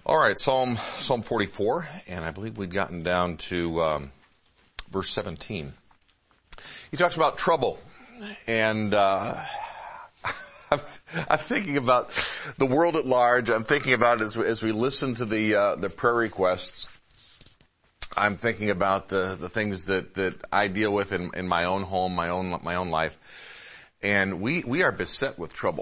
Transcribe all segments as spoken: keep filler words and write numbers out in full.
All right, Psalm Psalm forty-four, and I believe we've gotten down to um, verse seventeen. He talks about trouble, and uh, I'm, I'm thinking about the world at large. I'm thinking about it as we, as we listen to the uh, the prayer requests. I'm thinking about the the things that that I deal with in, in my own home, my own my own life, and we we are beset with trouble.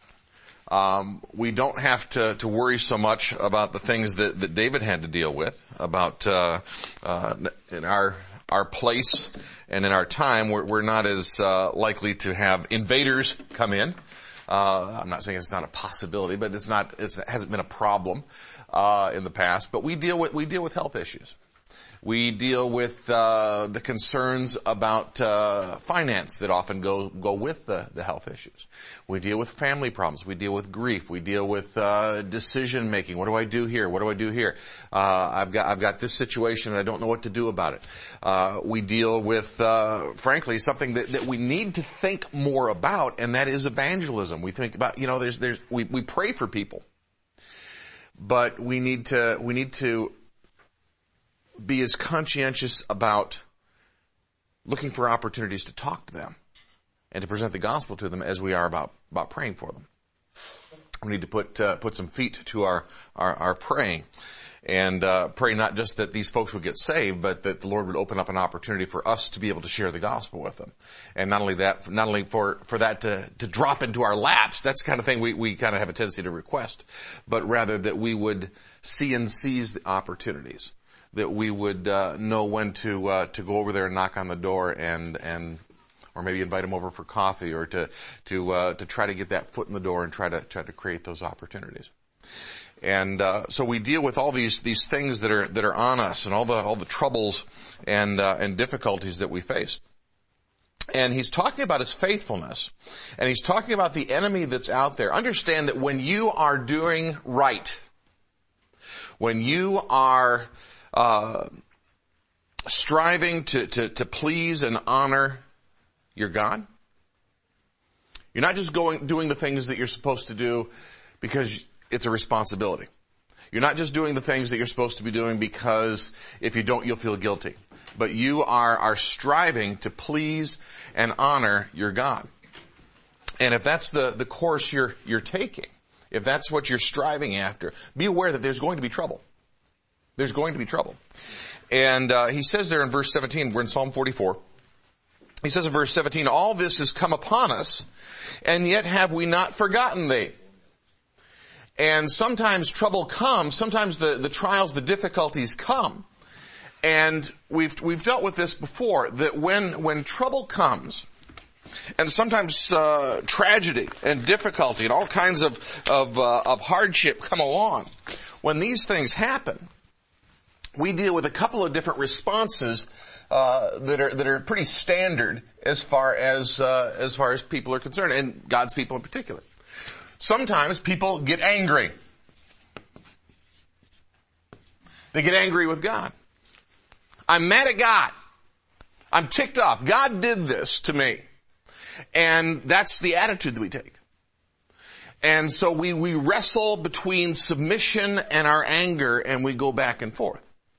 Um, we don't have to, to worry so much about the things that, that David had to deal with, about, uh, uh, in our, our place and in our time, we're, we're not as, uh, likely to have invaders come in. Uh, I'm not saying it's not a possibility, but it's not, it's, it hasn't been a problem, uh, in the past, but we deal with, we deal with health issues. We deal with uh the concerns about uh finance that often go go with the, the health issues. We deal with family problems. We deal with grief. We deal with uh decision making. What do I do here? What do I do here? Uh I've got I've got this situation and I don't know what to do about it. Uh we deal with uh frankly something that, that we need to think more about, and that is evangelism. We think about, you know, there's there's we, we pray for people. But we need to we need to be as conscientious about looking for opportunities to talk to them and to present the gospel to them as we are about, about praying for them. We need to put, uh, put some feet to our, our, our praying and, uh, pray not just that these folks would get saved, but that the Lord would open up an opportunity for us to be able to share the gospel with them. And not only that, not only for, for that to, to drop into our laps, that's the kind of thing we, we kind of have a tendency to request, but rather that we would see and seize the opportunities. That we would uh, know when to uh, to go over there and knock on the door and and or maybe invite them over for coffee, or to to uh, to try to get that foot in the door and try to try to create those opportunities. And uh, so we deal with all these these things that are that are on us, and all the all the troubles and uh, and difficulties that we face. And he's talking about his faithfulness, and he's talking about the enemy that's out there. Understand that when you are doing right, when you are Uh, striving to, to, to please and honor your God. You're not just going, doing the things that you're supposed to do because it's a responsibility. You're not just doing the things that you're supposed to be doing because if you don't, you'll feel guilty. But you are, are striving to please and honor your God. And if that's the, the course you're, you're taking, if that's what you're striving after, be aware that there's going to be trouble. There's going to be trouble. And uh, he says there in verse seventeen, we're in Psalm forty-four, he says in verse seventeen, all this has come upon us, and yet have we not forgotten thee. And sometimes trouble comes, sometimes the, the trials, the difficulties come. And we've we've dealt with this before, that when when trouble comes, and sometimes uh, tragedy and difficulty and all kinds of of, uh, of hardship come along, when these things happen, we deal with a couple of different responses uh that are that are pretty standard as far as uh as far as people are concerned, and God's people in particular. Sometimes people get angry. They get angry with God. I'm mad at God. I'm ticked off. God did this to me. And that's the attitude that we take. And so we we wrestle between submission and our anger, and we go back and forth.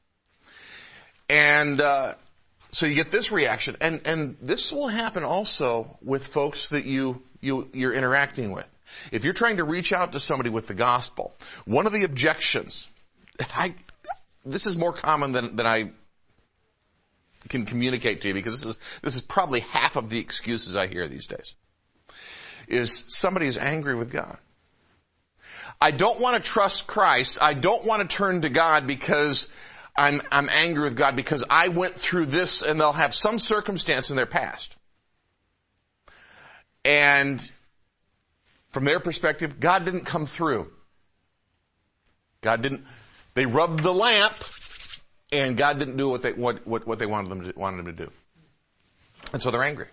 And uh so you get this reaction, and and this will happen also with folks that you you you're interacting with. If you're trying to reach out to somebody with the gospel, one of the objections, I this is more common than than I can communicate to you, because this is this is probably half of the excuses I hear these days, is somebody is angry with God. I don't want to trust Christ. I don't want to turn to God because I'm, I'm angry with God because I went through this, and they'll have some circumstance in their past. And from their perspective, God didn't come through. God didn't, they rubbed the lamp, and God didn't do what they, what, what, what they wanted them to, wanted them to do. And so they're angry.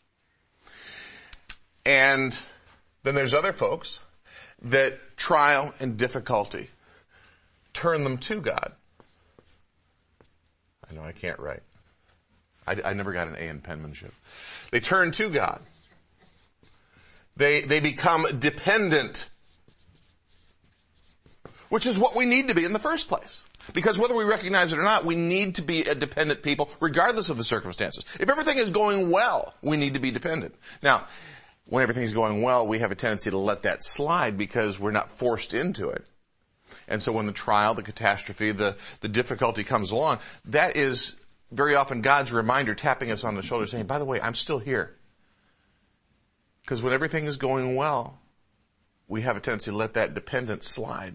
And then there's other folks that trial and difficulty turn them to God. I know I can't write. I, I never got an A in penmanship. They turn to God. They, they become dependent which is what we need to be in the first place. Because whether we recognize it or not, we need to be a dependent people regardless of the circumstances. If everything is going well, we need to be dependent. Now, when everything's going well, we have a tendency to let that slide because we're not forced into it. And so when the trial, the catastrophe, the, the difficulty comes along, that is very often God's reminder tapping us on the shoulder saying, by the way, I'm still here. Because when everything is going well, we have a tendency to let that dependence slide.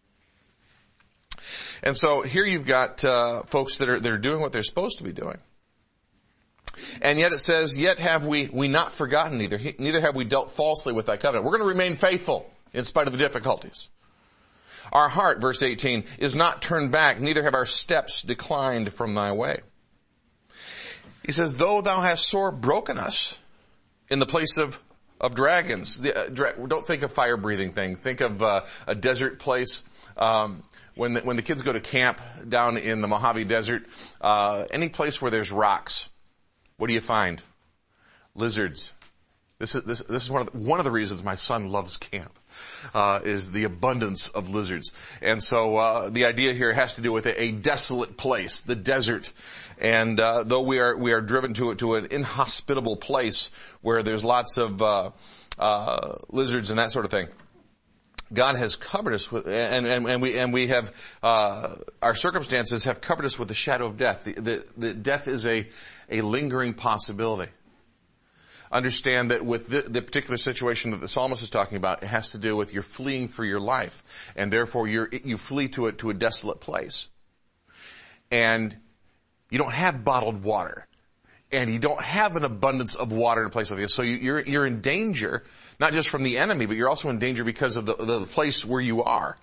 And so here you've got uh, folks that are that are doing what they're supposed to be doing. And yet it says, yet have we we not forgotten neither, neither have we dealt falsely with thy covenant. We're going to remain faithful in spite of the difficulties. Our heart, verse eighteen, is not turned back, neither have our steps declined from thy way. He says, though thou hast sore broken us in the place of, of dragons. The, uh, dra- don't think of fire-breathing thing. Think of uh, a desert place. Um, when the, when the kids go to camp down in the Mojave Desert, uh, any place where there's rocks, what do you find? Lizards. This is, this, this is one of the, one of the reasons my son loves camp, uh, is the abundance of lizards. And so, uh, the idea here has to do with a, a desolate place, the desert. And, uh, though we are, we are driven to, to an inhospitable place where there's lots of, uh, uh, lizards and that sort of thing, God has covered us with, and, and, and we, and we have, uh, our circumstances have covered us with the shadow of death. The, the, the death is a, a lingering possibility. Understand that with the, the particular situation that the psalmist is talking about, it has to do with you're fleeing for your life, and therefore you're, you flee to a, to a desolate place. And you don't have bottled water. And you don't have an abundance of water in a place like this. So you, you're, you're in danger, not just from the enemy, but you're also in danger because of the, the place where you are.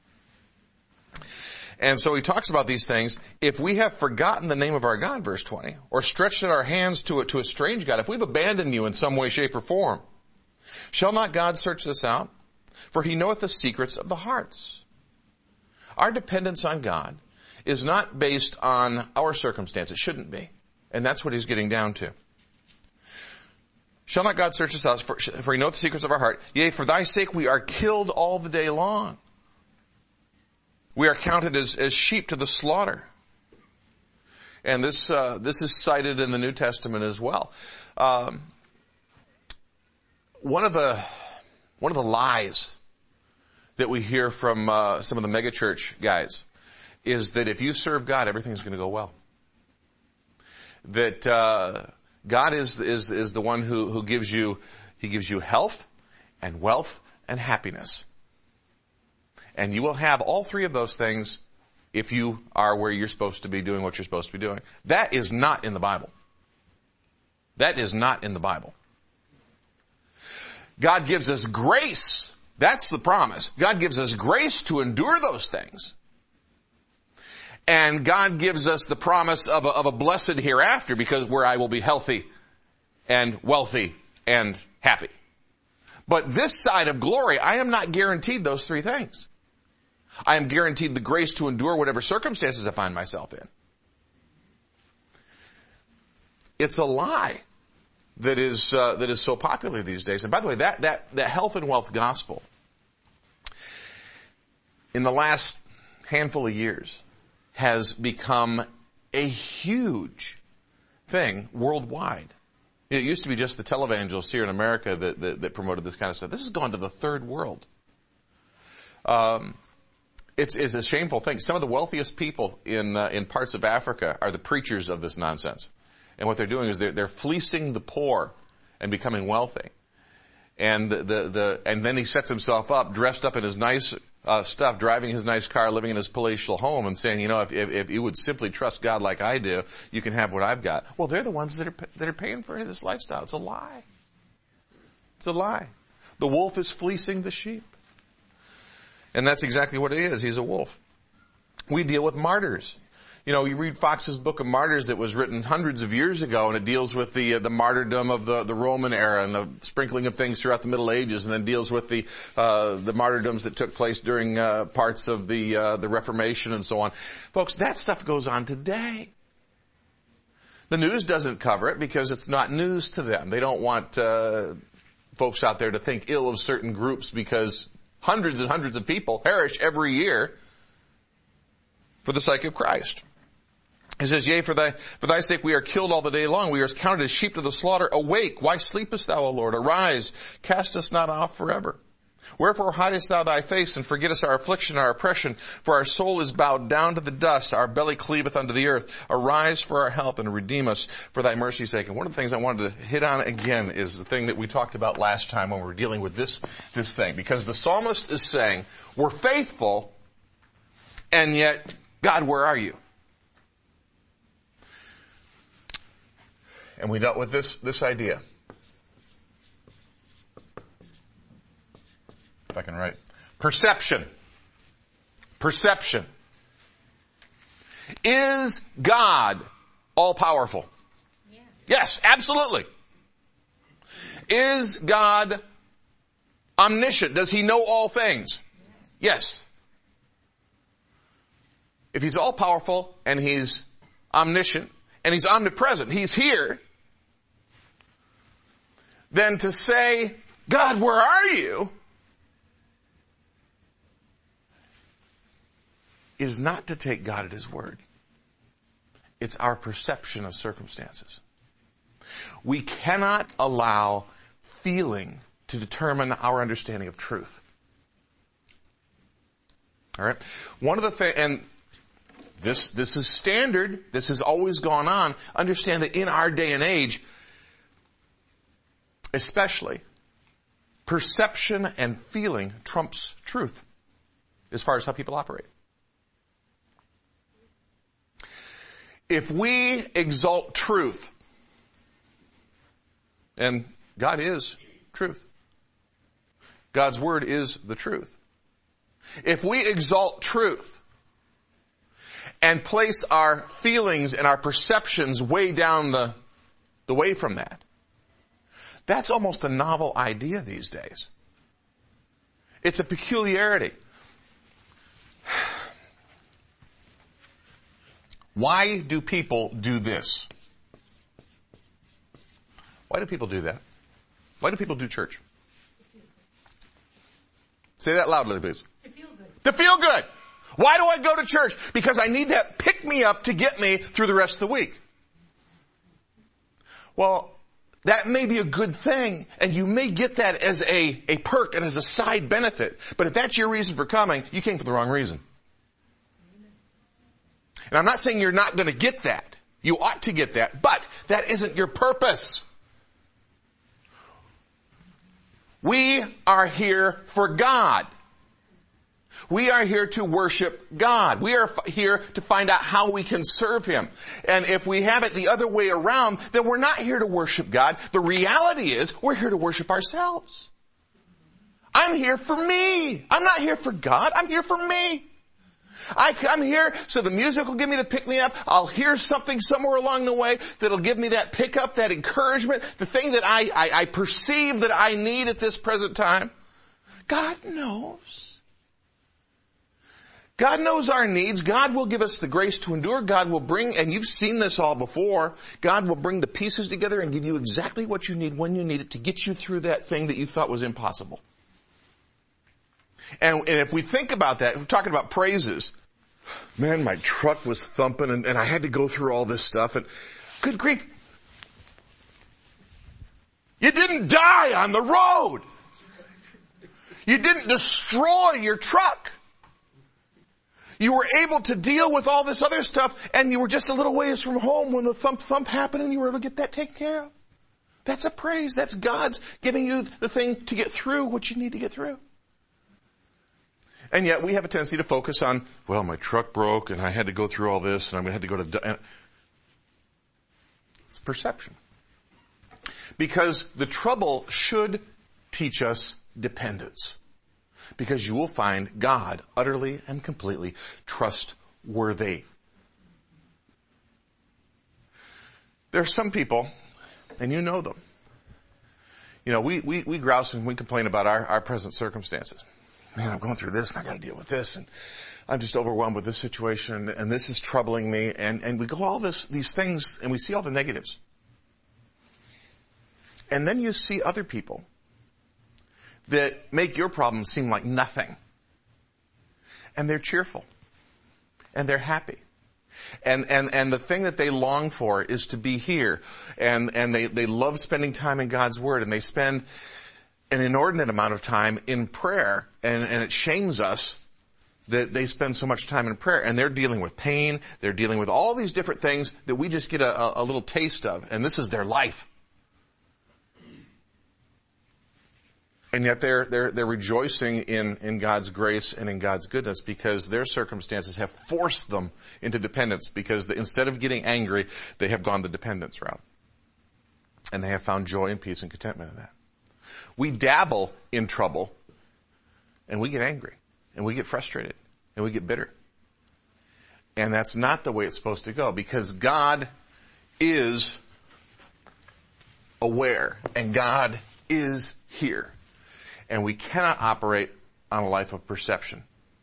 And so he talks about these things. If we have forgotten the name of our God, verse twenty, or stretched out our hands to a, to a strange God, if we've abandoned you in some way, shape, or form, shall not God search this out? For he knoweth the secrets of the hearts. Our dependence on God is not based on our circumstance. It shouldn't be. And that's what he's getting down to. Shall not God search us out, for, for he knoweth the secrets of our heart? Yea, for thy sake we are killed all the day long. We are counted as, as sheep to the slaughter. And this, uh, this is cited in the New Testament as well. Um, one of the, one of the lies that we hear from, uh, some of the megachurch guys is that if you serve God, everything's going to go well. That, uh, God is, is, is the one who, who gives you, he gives you health and wealth and happiness. And you will have all three of those things if you are where you're supposed to be doing what you're supposed to be doing. That is not in the Bible. That is not in the Bible. God gives us grace. That's the promise. God gives us grace to endure those things. And God gives us the promise of a, of a blessed hereafter, because where I will be healthy and wealthy and happy. But this side of glory, I am not guaranteed those three things. I am guaranteed the grace to endure whatever circumstances I find myself in. It's a lie that is uh, that is so popular these days. And by the way, that that that health and wealth gospel in the last handful of years has become a huge thing worldwide. It used to be just the televangelists here in America that, that, that promoted this kind of stuff. This has gone to the third world. Um, it's, it's a shameful thing. Some of the wealthiest people in uh, in parts of Africa are the preachers of this nonsense. And what they're doing is they're, they're fleecing the poor and becoming wealthy. And the, the, the and then he sets himself up, dressed up in his nice uh, stuff, driving his nice car, living in his palatial home, and saying, you know, if, if if you would simply trust God like I do, you can have what I've got. Well, they're the ones that are that are paying for this lifestyle. It's a lie. It's a lie. The wolf is fleecing the sheep, and that's exactly what it is. He's a wolf. We deal with martyrs. You know, you read Fox's Book of Martyrs that was written hundreds of years ago, and it deals with the uh, the martyrdom of the the Roman era and the sprinkling of things throughout the Middle Ages, and then deals with the uh the martyrdoms that took place during uh parts of the uh the Reformation and so on. Folks, that stuff goes on today. The news doesn't cover it because it's not news to them. They don't want uh folks out there to think ill of certain groups because hundreds and hundreds of people perish every year for the sake of Christ. He says, yea, for thy, for thy sake we are killed all the day long. We are counted as sheep to the slaughter. Awake, why sleepest thou, O Lord? Arise, cast us not off forever. Wherefore hidest thou thy face, and forgettest our affliction, our oppression? For our soul is bowed down to the dust, our belly cleaveth unto the earth. Arise for our help, and redeem us for thy mercy's sake. And one of the things I wanted to hit on again is the thing that we talked about last time when we were dealing with this, this thing. Because the psalmist is saying, we're faithful, and yet, God, where are you? And we dealt with this, this idea. If I can write. Perception. Perception. Is God all-powerful? Yeah. Yes, absolutely. Is God omniscient? Does he know all things? Yes. Yes. If he's all-powerful and he's omniscient and he's omnipresent, he's here, then to say, God, where are you? Is not to take God at his word. It's our perception of circumstances. We cannot allow feeling to determine our understanding of truth. All right? One of the things, and this, this is standard, this has always gone on. Understand that in our day and age, especially, perception and feeling trumps truth as far as how people operate. If we exalt truth, and God is truth. God's word is the truth. If we exalt truth and place our feelings and our perceptions way down the, the way from that, that's almost a novel idea these days. It's a peculiarity. Why do people do this? Why do people do that? Why do people do church? Say that loudly, please. To feel good. To feel good. Why do I go to church? Because I need that pick-me-up to get me through the rest of the week. Well, that may be a good thing, and you may get that as a, a perk and as a side benefit. But if that's your reason for coming, you came for the wrong reason. And I'm not saying you're not going to get that. You ought to get that. But that isn't your purpose. We are here for God. We are here to worship God. We are here to find out how we can serve him. And if we have it the other way around, then we're not here to worship God. The reality is we're here to worship ourselves. I'm here for me. I'm not here for God. I'm here for me. I come here so the music will give me the pick-me-up. I'll hear something somewhere along the way that'll give me that pick-up, that encouragement, the thing that I, I, I perceive that I need at this present time. God knows. God knows our needs. God will give us the grace to endure. God will bring, and you've seen this all before, God will bring the pieces together and give you exactly what you need when you need it to get you through that thing that you thought was impossible. And, and if we think about that, if we're talking about praises, man, my truck was thumping and, and I had to go through all this stuff and good grief. You didn't die on the road. You didn't destroy your truck. You were able to deal with all this other stuff and you were just a little ways from home when the thump thump happened and you were able to get that taken care of. That's a praise. That's God's giving you the thing to get through what you need to get through. And yet we have a tendency to focus on, well, my truck broke and I had to go through all this and I had to go to... It's perception. Because the trouble should teach us dependence. Because you will find God utterly and completely trustworthy. There are some people, and you know them. You know, we, we, we grouse and we complain about our, our present circumstances. Man, I'm going through this and I got to deal with this and I'm just overwhelmed with this situation and, and this is troubling me and, and we go all this, these things and we see all the negatives. And then you see other people that make your problems seem like nothing. And they're cheerful. And they're happy. And, and, and the thing that they long for is to be here. And, and they, they love spending time in God's Word. And they spend an inordinate amount of time in prayer. And, and it shames us that they spend so much time in prayer. And they're dealing with pain. They're dealing with all these different things that we just get a, a little taste of. And this is their life. And yet they're, they're, they're rejoicing in, in God's grace and in God's goodness because their circumstances have forced them into dependence because the, instead of getting angry, they have gone the dependence route. And they have found joy and peace and contentment in that. We dabble in trouble and we get angry and we get frustrated and we get bitter. And that's not the way it's supposed to go because God is aware and God is here. And we cannot operate on a life of perception.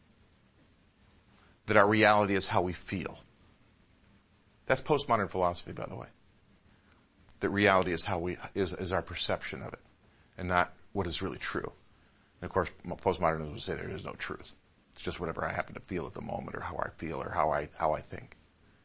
That our reality is how we feel. That's postmodern philosophy, by the way. That reality is how we, is, is our perception of it. And not what is really true. And of course, postmodernism would say there is no truth. It's just whatever I happen to feel at the moment or how I feel or how I, how I think.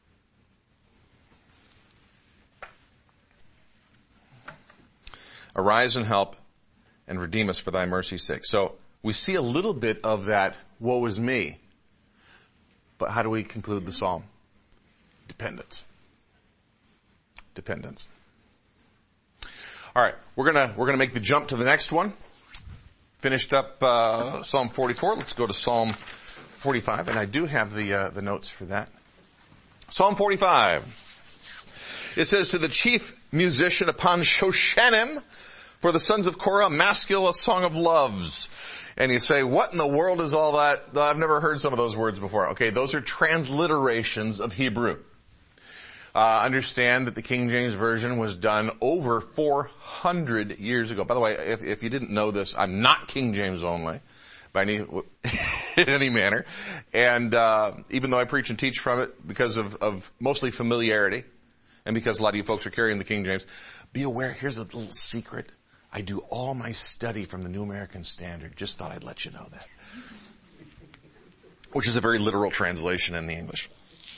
Arise and help and redeem us for thy mercy's sake. So we see a little bit of that woe is me. But how do we conclude the psalm? Dependence. Dependence. All right, we're gonna we're gonna make the jump to the next one. Finished up uh, Psalm forty-four. Let's go to Psalm forty-five, and I do have the uh, the notes for that. Psalm forty-five. It says, to the chief musician upon Shoshanim, for the sons of Korah, Maskil, a song of loves. And you say, what in the world is all that? I've never heard some of those words before. Okay, those are transliterations of Hebrew. Uh, understand that the King James Version was done over four hundred years ago. By the way, if, if you didn't know this, I'm not King James only, by any, in any manner. And, uh, even though I preach and teach from it because of, of mostly familiarity, and because a lot of you folks are carrying the King James, be aware, here's a little secret. I do all my study from the New American Standard. Just thought I'd let you know that. Which is a very literal translation in the English.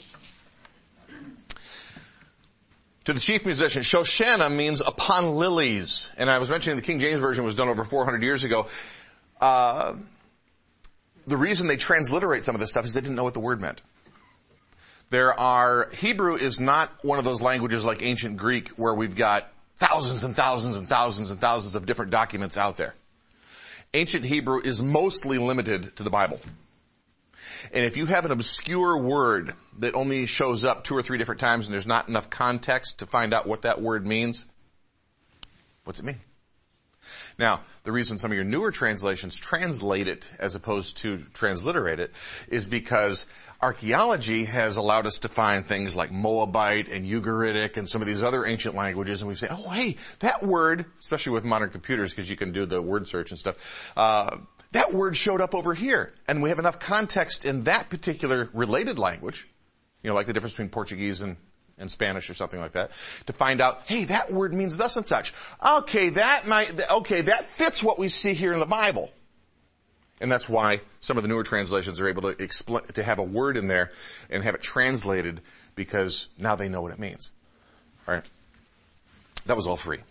To the chief musician, Shoshana means upon lilies. And I was mentioning the King James Version was done over four hundred years ago. Uh, the reason they transliterate some of this stuff is they didn't know what the word meant. There are, Hebrew is not one of those languages like ancient Greek where we've got thousands and thousands and thousands and thousands of different documents out there. Ancient Hebrew is mostly limited to the Bible. And if you have an obscure word that only shows up two or three different times and there's not enough context to find out what that word means, what's it mean? Now, the reason some of your newer translations translate it as opposed to transliterate it is because archaeology has allowed us to find things like Moabite and Ugaritic and some of these other ancient languages, and we say, oh, hey, that word, especially with modern computers because you can do the word search and stuff, uh, that word showed up over here. And we have enough context in that particular related language, you know, like the difference between Portuguese and and Spanish or something like that, to find out, hey, that word means thus and such. Okay, that might, okay, that fits what we see here in the Bible. And that's why some of the newer translations are able to explain, to have a word in there and have it translated because now they know what it means. All right? That was all free.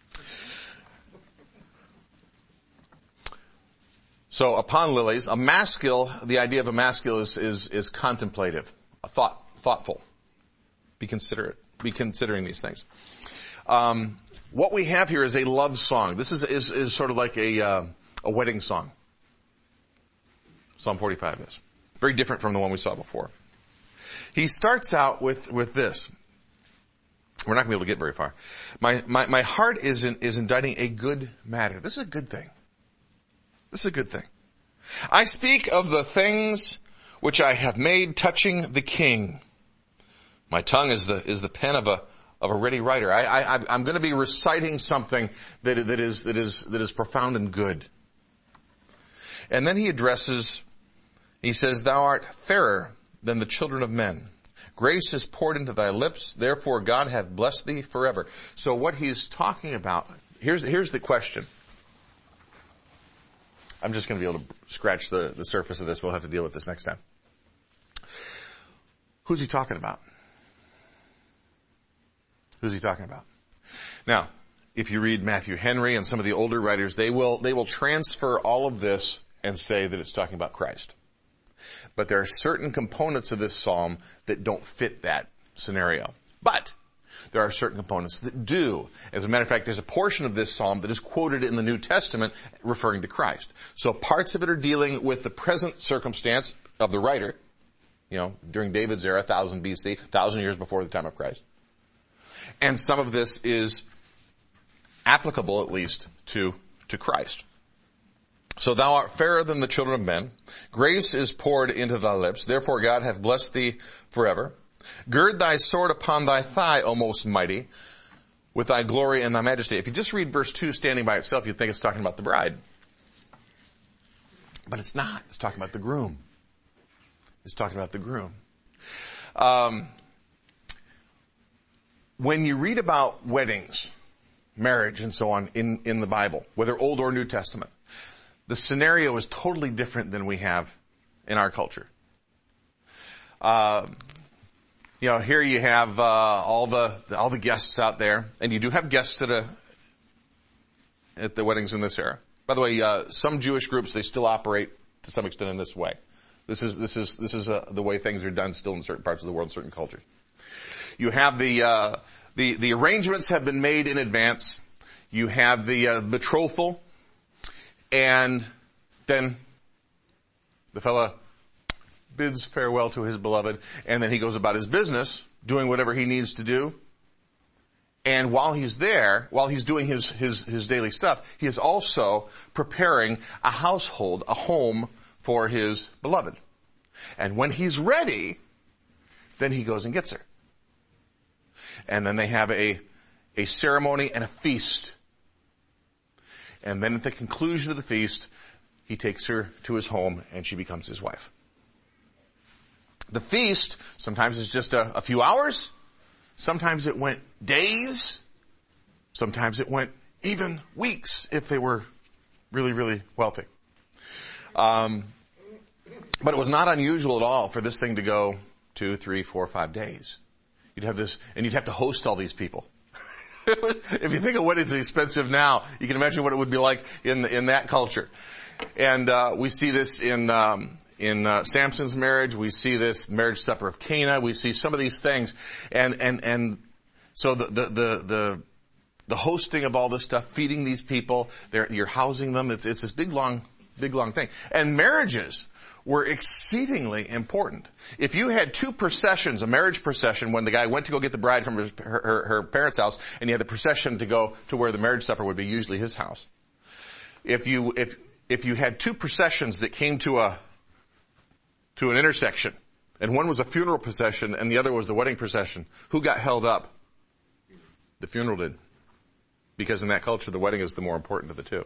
So upon lilies, a maskil, the idea of a maskil is, is, is contemplative, a thought, thoughtful. Be considerate. Be considering these things. Um, what we have here is a love song. This is is, is sort of like a uh, a wedding song. Psalm forty-five is very different from the one we saw before. He starts out with with this. We're not going to be able to get very far. My my my heart is in, is inditing a good matter. This is a good thing. This is a good thing. I speak of the things which I have made touching the King. My tongue is the, is the pen of a, of a ready writer. I, I, I'm going to be reciting something that, that is, that is, that is profound and good. And then he addresses, he says, thou art fairer than the children of men. Grace is poured into thy lips. Therefore God hath blessed thee forever. So what he's talking about, here's, here's the question. I'm just going to be able to scratch the, the surface of this. We'll have to deal with this next time. Who's he talking about? Who's he talking about? Now, if you read Matthew Henry and some of the older writers, they will, they will transfer all of this and say that it's talking about Christ. But there are certain components of this psalm that don't fit that scenario. But there are certain components that do. As a matter of fact, there's a portion of this psalm that is quoted in the New Testament referring to Christ. So parts of it are dealing with the present circumstance of the writer, you know, during David's era, one thousand B C, one thousand years before the time of Christ. And some of this is applicable, at least, to, to Christ. So thou art fairer than the children of men. Grace is poured into thy lips. Therefore God hath blessed thee forever. Gird thy sword upon thy thigh, O most mighty, with thy glory and thy majesty. If you just read verse two standing by itself, you'd think it's talking about the bride. But it's not. It's talking about the groom. It's talking about the groom. Um, when you read about weddings, marriage, and so on in, in the Bible, whether Old or New Testament, the scenario is totally different than we have in our culture. Uh, you know, here you have uh, all the all the guests out there, and you do have guests at a at the weddings in this era. By the way, uh, some Jewish groups, they still operate to some extent in this way. This is this is this is uh, the way things are done still in certain parts of the world, certain cultures. You have the uh, the the arrangements have been made in advance. You have the uh, betrothal. And then the fella bids farewell to his beloved, and then he goes about his business, doing whatever he needs to do. And while he's there, while he's doing his, his, his daily stuff, he is also preparing a household, a home for his beloved. And when he's ready, then he goes and gets her. And then they have a, a ceremony and a feast. And then at the conclusion of the feast, he takes her to his home and she becomes his wife. The feast sometimes is just a, a few hours. Sometimes it went days. Sometimes it went even weeks if they were really, really wealthy. Um, but it was not unusual at all for this thing to go two, three, four, five days. You'd have this, and you'd have to host all these people. If you think of what is expensive now, you can imagine what it would be like in in that culture. And uh we see this in um in uh, Samson's marriage. We see this marriage supper of Cana. We see some of these things, and and and so the the the the, the hosting of all this stuff, feeding these people, they're, you're housing them. It's it's this big long big long thing. And marriages were exceedingly important. If you had two processions, a marriage procession, when the guy went to go get the bride from his, her, her, her parents' house, and you had the procession to go to where the marriage supper would be, usually his house. If you, if, if you had two processions that came to a, to an intersection, and one was a funeral procession and the other was the wedding procession, who got held up? The funeral did. Because in that culture, the wedding is the more important of the two.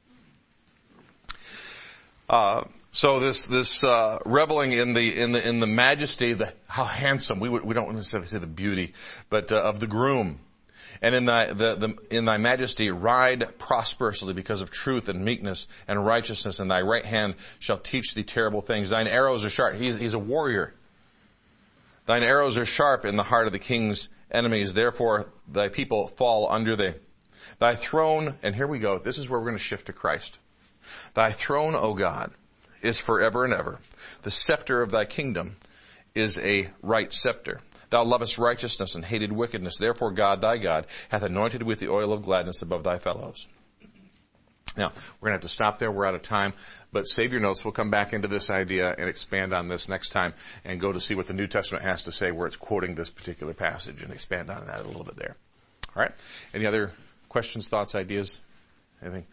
Uh, So this, this, uh, reveling in the, in the, in the majesty, the, how handsome, we would, we don't necessarily say the beauty, but, uh, of the groom. And in thy, the, the, in thy majesty ride prosperously because of truth and meekness and righteousness, and thy right hand shall teach thee terrible things. Thine arrows are sharp. He's, he's a warrior. Thine arrows are sharp in the heart of the king's enemies. Therefore thy people fall under thee. Thy throne, and here we go. This is where we're going to shift to Christ. Thy throne, O God, is forever and ever. The scepter of thy kingdom is a right scepter. Thou lovest righteousness and hated wickedness. Therefore God, thy God, hath anointed with the oil of gladness above thy fellows. Now, we're going to have to stop there. We're out of time. But save your notes. We'll come back into this idea and expand on this next time and go to see what the New Testament has to say where it's quoting this particular passage and expand on that a little bit there. All right? Any other questions, thoughts, ideas? Anything?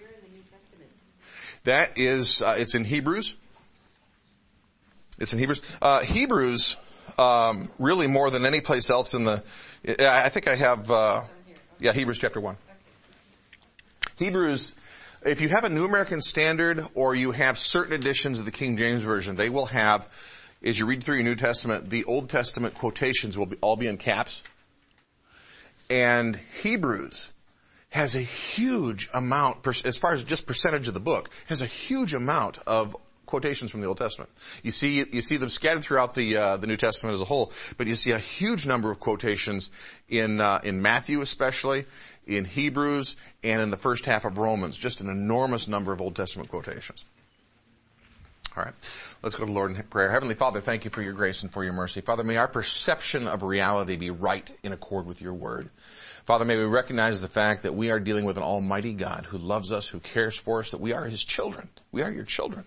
That is, uh, it's in Hebrews. It's in Hebrews. Uh, Hebrews, um, really more than any place else in the, I think I have, uh, yeah, Hebrews chapter one. Hebrews, if you have a New American Standard or you have certain editions of the King James Version, they will have, as you read through your New Testament, the Old Testament quotations will be, all be in caps. And Hebrews has a huge amount, as far as just percentage of the book, has a huge amount of quotations from the Old Testament. You see, you see them scattered throughout the uh, the New Testament as a whole, but you see a huge number of quotations in uh, in Matthew, especially in Hebrews, and in the first half of Romans. Just an enormous number of Old Testament quotations. All right, let's go to the Lord in prayer. Heavenly Father, thank you for your grace and for your mercy. Father, may our perception of reality be right in accord with your word. Father, may we recognize the fact that we are dealing with an almighty God who loves us, who cares for us, that we are his children. We are your children.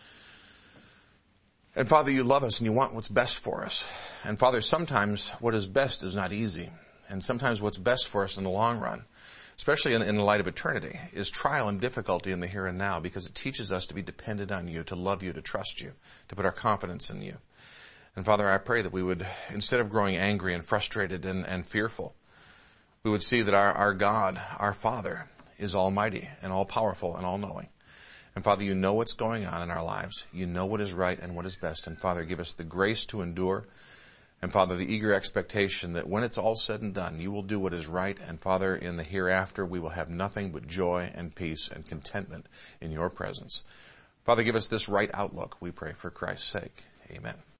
And Father, you love us and you want what's best for us. And Father, sometimes what is best is not easy. And sometimes what's best for us in the long run, especially in, in the light of eternity, is trial and difficulty in the here and now, because it teaches us to be dependent on you, to love you, to trust you, to put our confidence in you. And Father, I pray that we would, instead of growing angry and frustrated and, and fearful, we would see that our, our God, our Father, is almighty and all-powerful and all-knowing. And Father, you know what's going on in our lives. You know what is right and what is best. And Father, give us the grace to endure. And Father, the eager expectation that when it's all said and done, you will do what is right. And Father, in the hereafter, we will have nothing but joy and peace and contentment in your presence. Father, give us this right outlook, we pray, for Christ's sake. Amen.